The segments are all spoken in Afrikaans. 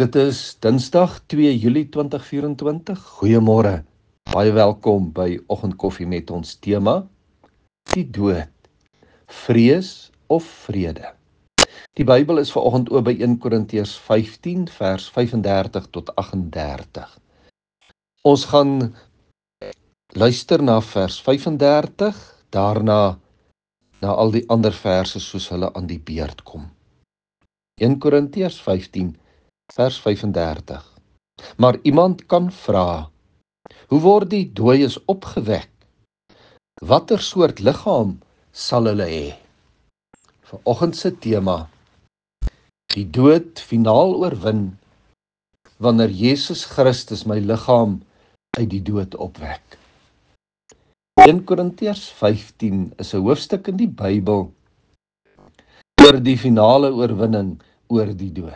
Dit is Dinsdag 2 Julie 2024. Goeiemôre. Baie welkom by Oggendkoffie met ons tema: die dood, vrees of vrede. Die Bybel is vanoggend oop by 1 Korintiërs 15 vers 35 tot 38. Ons gaan luister na vers 35, daarna na al die ander verse soos hulle aan die beurt kom. 1 Korintiërs 15 vers 35. Maar iemand kan vra, hoe word die dooies opgewek? Watter soort liggaam sal hulle hê? Vanoggend se tema: die dood finaal oorwin wanneer Jesus Christus my liggaam uit die dood opwek. 1 Korintiërs 15 is 'n hoofstuk in die Bybel oor die finale oorwinning oor die dood.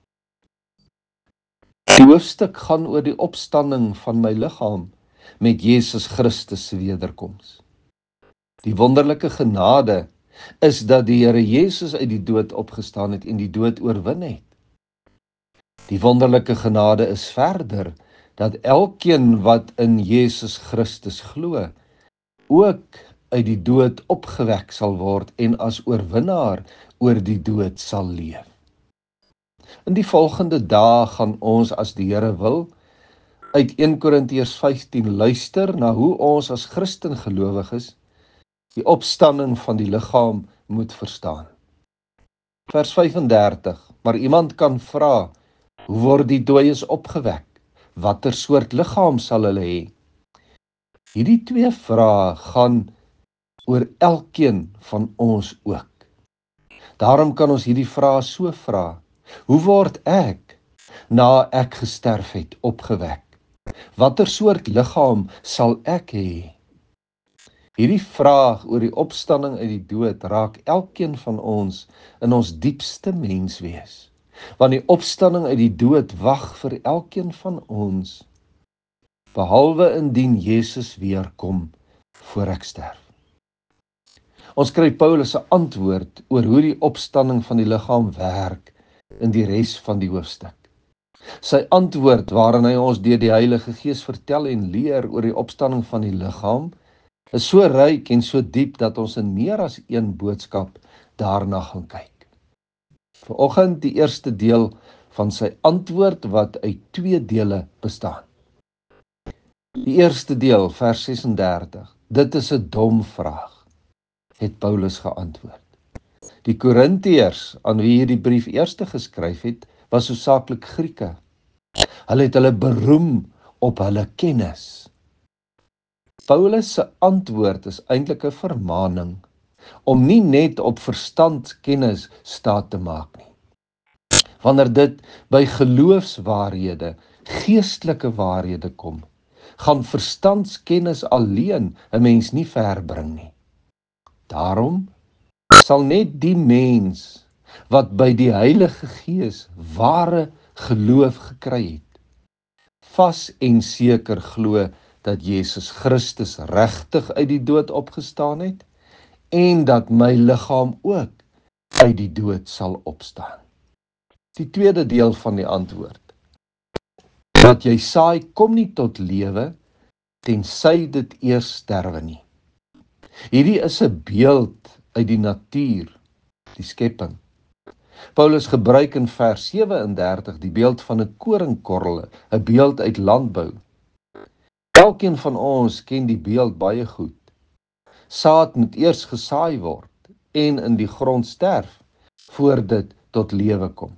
Die hoofstuk gaan oor die opstanding van my liggaam met Jesus Christus se wederkoms. Die wonderlike genade is dat die Here Jesus uit die dood opgestaan het en die dood oorwin het. Die wonderlike genade is verder dat elkeen wat in Jesus Christus glo, ook uit die dood opgewek sal word en as oorwinnaar oor die dood sal leef. In die volgende dae gaan ons, as die Here wil, uit 1 Korintiërs 15 luister na hoe ons as Christen gelowiges die opstanding van die liggaam moet verstaan. Vers 35, maar iemand kan vra, hoe word die dooies opgewek? Watter soort liggaam sal hulle hê? Hierdie twee vrae gaan oor elkeen van ons ook. Daarom kan ons hierdie vrae so vra: hoe word ek, na ek gesterf het, opgewek? Watter soort liggaam sal ek hê? Hierdie vraag oor die opstanding uit die dood raak elkeen van ons in ons diepste menswees, want die opstanding uit die dood wag vir elkeen van ons, behalwe indien Jesus weer kom voor ek sterf. Ons kry Paulus se antwoord oor hoe die opstanding van die liggaam werk in die res van die hoofstuk. Sy antwoord, waarin hy ons deur die Heilige Gees vertel en leer oor die opstanding van die liggaam, is so ryk en so diep dat ons in meer as een boodskap daarna gaan kyk. Vanoggend die eerste deel van sy antwoord wat uit 2 dele bestaan. Die eerste deel, vers 36, dit is 'n dom vraag, het Paulus geantwoord. Die Korintiërs, aan wie hierdie brief eerste geskryf het, was hoofsaaklik Grieke. Hulle het hulle beroem op hulle kennis. Paulus se antwoord is eintlik 'n vermaaning om nie net op verstandskennis staat te maak nie. Wanneer dit by geloofswaarhede, geestelike waarhede kom, gaan verstandskennis alleen 'n mens nie ver bring nie. Daarom sal net die mens wat by die Heilige Gees ware geloof gekry het, vas en seker glo dat Jesus Christus regtig uit die dood opgestaan het en dat my liggaam ook uit die dood sal opstaan. Die tweede deel van die antwoord: wat jy saai kom nie tot lewe tensy dit eers sterwe nie. Hierdie is 'n beeld uit die natuur, die skepping. Paulus gebruik in vers 37 die beeld van 'n koringkorrel, 'n beeld uit landbou. Elkeen van ons ken die beeld baie goed. Saad moet eers gesaai word en in die grond sterf voor dit tot lewe kom.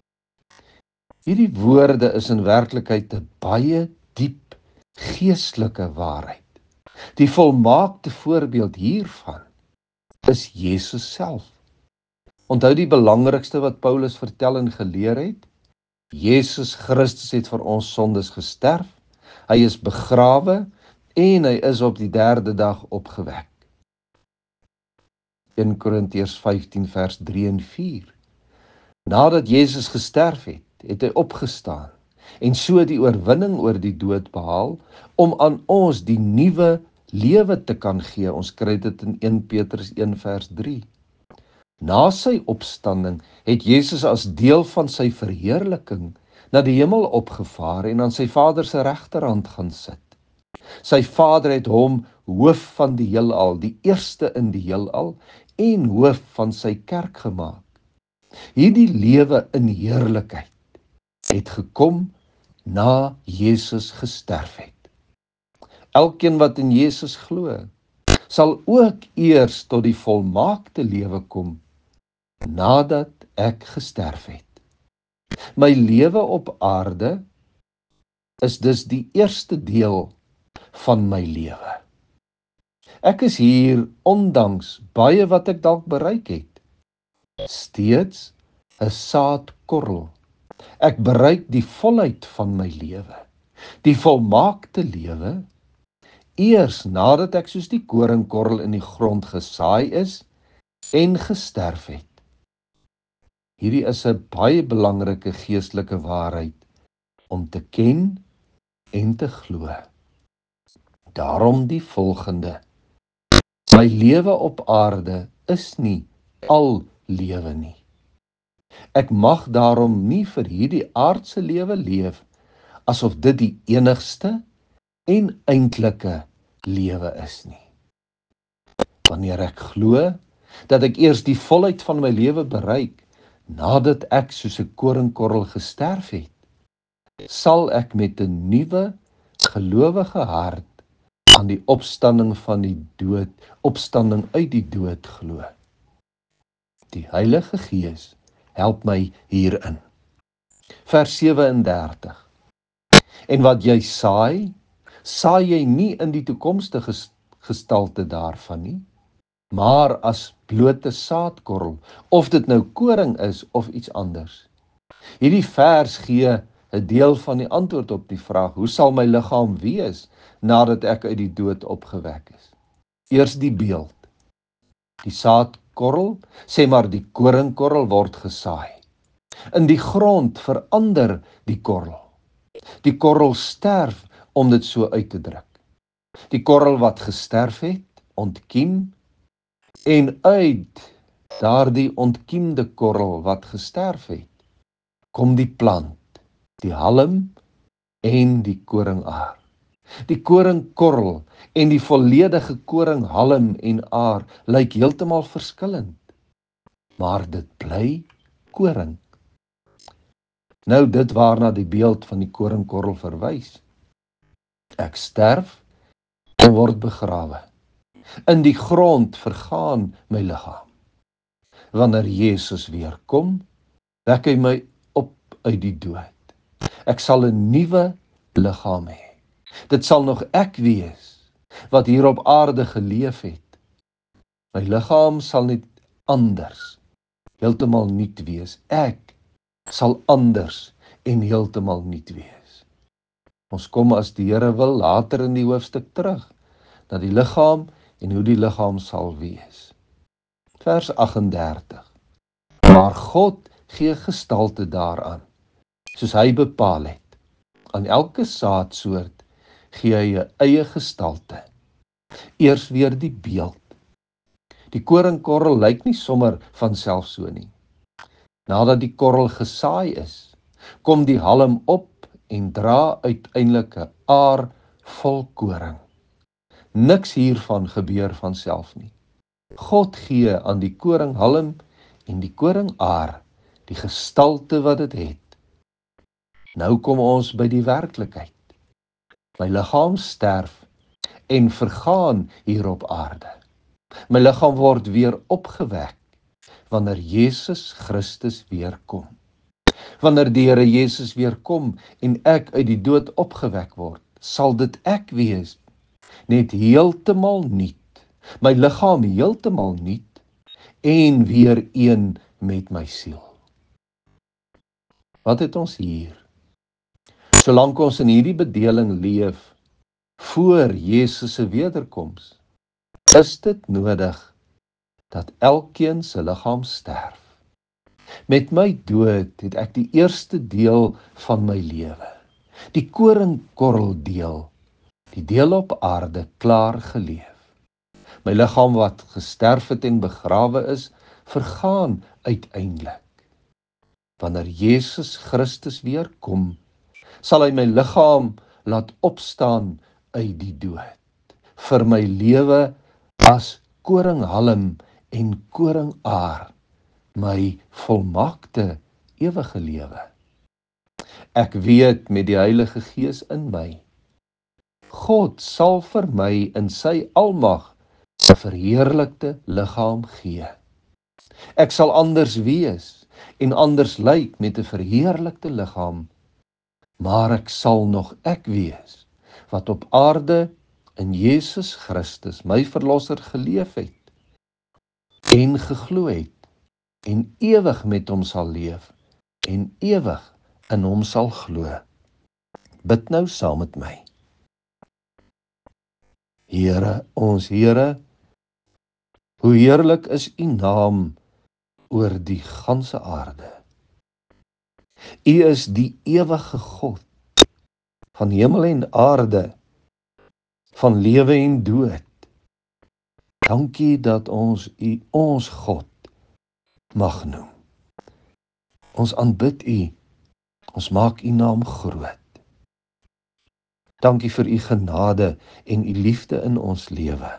Hierdie woorde is in werklikheid 'n baie diep geestelike waarheid. Die volmaakte voorbeeld hiervan is Jesus self. Onthou die belangrikste wat Paulus vertel en geleer het? Jesus Christus het vir ons sondes gesterf, hy is begrawe en hy is op die 3de dag opgewek. 1 Korintiërs 15 vers 3 en 4. Nadat Jesus gesterf het, het hy opgestaan en so die oorwinning oor die dood behaal om aan ons die nuwe lewe te kan gee. Ons kry dit in 1 Petrus 1 vers 3. Na sy opstanding het Jesus as deel van sy verheerliking na die hemel opgevaar en aan sy Vader se regterhand gaan sit. Sy Vader het hom hoof van die heelal, die eerste in die heelal en hoof van sy kerk gemaak. Hierdie lewe in heerlikheid het gekom na Jesus gesterf het. Elkeen wat in Jesus glo, sal ook eers tot die volmaakte lewe kom nadat ek gesterf het. My lewe op aarde is dus die eerste deel van my lewe. Ek is hier ondanks baie wat ek dalk bereik het, steeds 'n saadkorrel. Ek bereik die volheid van my lewe, die volmaakte lewe, eers nadat ek soos die koringkorrel in die grond gesaai is en gesterf het. Hierdie is 'n baie belangrike geestelike waarheid om te ken en te glo. Daarom die volgende: my lewe op aarde is nie al lewe nie. Ek mag daarom nie vir hierdie aardse lewe leef asof dit die enigste en eintlike lewe is nie. Wanneer ek glo dat ek eers die volheid van my lewe bereik nadat ek soos 'n koringkorrel gesterf het, sal ek met 'n nuwe gelowige hart aan die opstanding uit die dood glo. Die Heilige Gees help my hierin. Vers 37. En wat jy saai, saai jy nie in die toekomstige gestalte daarvan nie, maar as blote saadkorrel, of dit nou koring is of iets anders. Hierdie vers gee 'n deel van die antwoord op die vraag: hoe sal my liggaam wees nadat ek uit die dood opgewek is? Eers die beeld. Die saadkorrel, sê maar die koringkorrel, word gesaai. In die grond verander die korrel. Die korrel sterf, om dit so uit te druk. Die korrel wat gesterf het, ontkiem, en uit daardie ontkiemde korrel wat gesterf het, kom die plant, die halm en die koringaar. Die koringkorrel en die volledige koringhalm en aar lyk heeltemal verskillend, maar dit bly koring. Nou dit waarna die beeld van die koringkorrel verwys. Ek sterf en word begrawe. In die grond vergaan my liggaam. Wanneer Jesus weer kom, wek hy my op uit die dood. Ek sal 'n nuwe liggaam hê. Dit sal nog ek wees wat hier op aarde geleef het. My liggaam sal net anders, heeltemal nuut wees. Ek sal anders en heeltemal nuut wees. Ons kom as die Here wil later in die hoofstuk terug na die liggaam en hoe die liggaam sal wees. Vers 38. Maar God gee gestalte daaraan, soos hy bepaal het. Aan elke saadsoort gee hy 'n eie gestalte. Eers weer die beeld. Die koringkorrel lyk nie sommer van self so nie. Nadat die korrel gesaai is, kom die halm op en dra uiteindelik 'n aar vol koring. Niks hiervan gebeur van self nie. God gee aan die koringhalm en die koringaar die gestalte wat dit het. Nou kom ons by die werklikheid. My liggaam sterf en vergaan hier op aarde. My liggaam word weer opgewek wanneer Jesus Christus weer kom. Wanneer die Here Jesus weer kom en ek uit die dood opgewek word, sal dit ek wees, net heeltemal nuut. My liggaam heeltemal nuut en weer een met my siel. Wat het ons hier? Solank ons in hierdie bedeling leef voor Jesus se wederkoms, is dit nodig dat elkeen se liggaam sterf. Met my dood het ek die eerste deel van my lewe, die koringkorrel deel, die deel op aarde, klaar geleef. My liggaam wat gesterf het en begrawe is, vergaan uiteindelik. Wanneer Jesus Christus weer kom, sal hy my liggaam laat opstaan uit die dood. Vir my lewe as koringhalm en koringaar, my volmaakte ewige lewe. Ek weet met die Heilige Gees in my, God sal vir my in sy almag 'n verheerlikte liggaam gee. Ek sal anders wees en anders lyk met 'n verheerlikte liggaam, maar ek sal nog ek wees, wat op aarde in Jesus Christus, my Verlosser, geleef het en geglo het en ewig met hom sal leef en ewig in hom sal glo. Bid nou saam met my. Here, ons Here, hoe heerlik is U naam oor die ganse aarde. U is die ewige God van hemel en aarde, van lewe en dood. Dankie dat ons U ons God mag noem. Ons aanbid U, ons maak U naam groot. Dankie vir U genade en U liefde in ons lewe.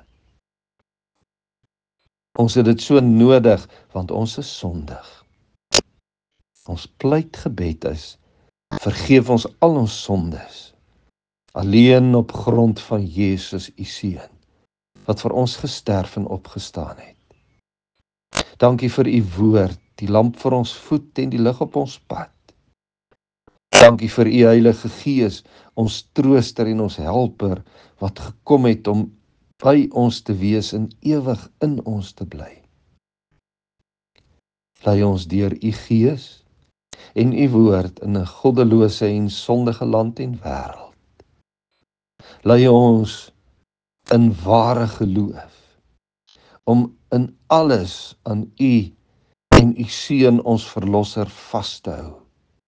Ons het dit so nodig, want ons is sondig. Ons pleitgebed is, vergeef ons al ons sondes, alleen op grond van Jesus, U Seun, wat vir ons gesterf en opgestaan het. Dankie vir U woord, die lamp vir ons voet en die lig op ons pad. Dankie vir U Heilige Gees, ons trooster en ons helper, wat gekom het om by ons te wees en ewig in ons te bly. Lei ons deur U Gees en U woord in 'n goddelose en sondige land en wêreld. Lei ons in ware geloof, om in alles aan U en U Seun ons Verlosser vas te hou.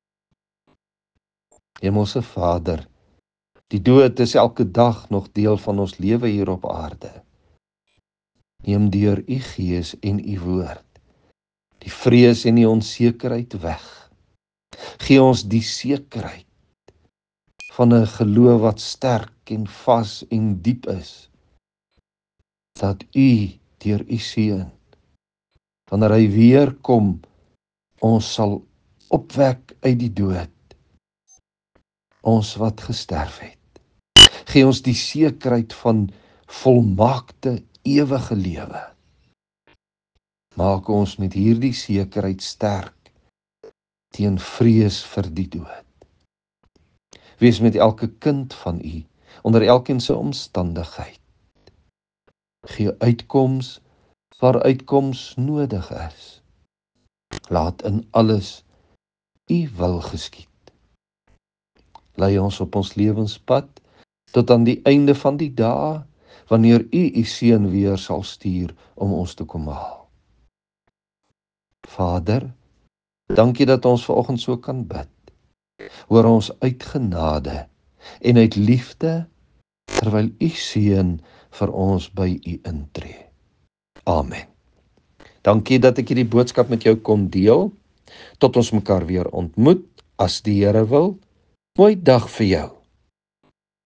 Hemelse Vader, die dood is elke dag nog deel van ons lewe hier op aarde. Neem deur U Gees en U woord die vrees en die onsekerheid weg. Gee ons die sekerheid van 'n geloof wat sterk en vas en diep is, dat U deur U Seun, wanneer hy weer kom, ons sal opwek uit die dood, ons wat gesterf het. Gee ons die sekerheid van volmaakte ewige lewe. Maak ons met hierdie sekerheid sterk teen vrees vir die dood. Wees met elke kind van U, onder elkeen se omstandigheid. Gee uitkoms waar uitkoms nodig is. Laat in alles U wil geskied. Lei ons op ons lewenspad tot aan die einde van die dae, wanneer U U Seun weer sal stuur om ons te kom haal. Vader, dankie dat ons vanoggend so kan bid. Hoor ons uit genade en uit liefde, terwyl U Seun vir ons by U intree. Amen. Dankie dat ek hierdie boodskap met jou kon deel. Tot ons mekaar weer ontmoet, as die Here wil. Mooi dag vir jou.